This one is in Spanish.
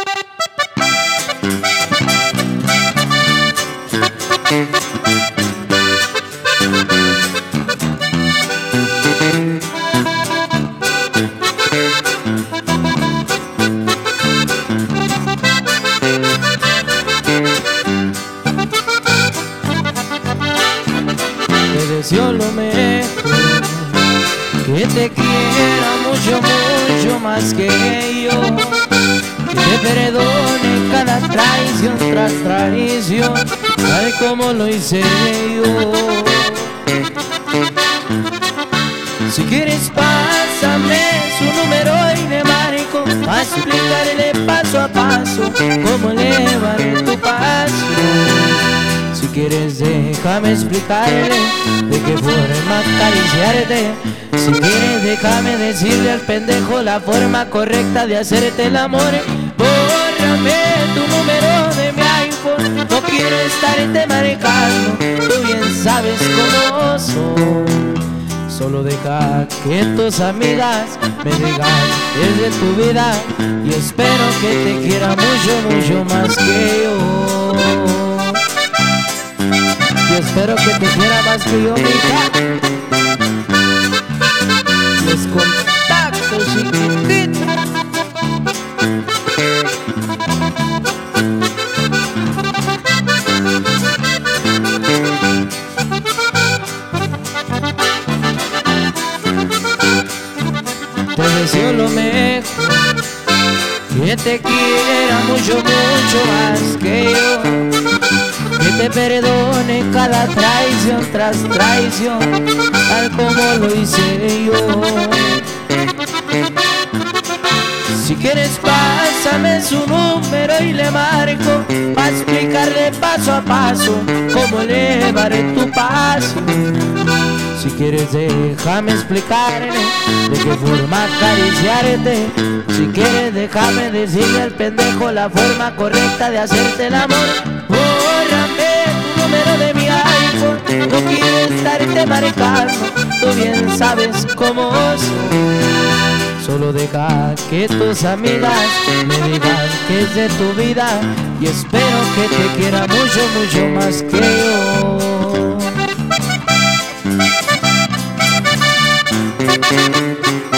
Te deseo lo mejor, que te quiera mucho, mucho más que yo, que te perdone cada traición tras traición, tal como lo hice yo. Si quieres pásame su número y le marco, a explicarle paso a paso cómo elevaré tu pasión. Si quieres déjame explicarle de qué forma acariciarte. Si quieres déjame decirle al pendejo la forma correcta de hacerte el amor. Bórrame tu número de mi iPhone, no quiero estarte marcando, tú bien sabes cómo soy. Solo deja que tus amigas me digan es de tu vida, y espero que te quiera mucho, mucho más que yo. Y espero que te quiera más que yo, mija. Les contacto, chiquitita. Te deseo lo mejor, que te quiera mucho, mucho más que yo, que te perdone cada traición tras traición, tal como lo hice yo. Si quieres pásame su número y le marco, para explicarle paso a paso cómo elevaré tu pasión. Si quieres déjame explicarle de qué forma acariciarte. Si quieres déjame decirle al pendejo la forma correcta de hacerte el amor. Bórrame tu número de mi iPhone, no quiero estarte marcando, tú bien sabes cómo soy. Solo deja que tus amigas me digan que es de tu vida, y espero que te quiera mucho, mucho más que yo.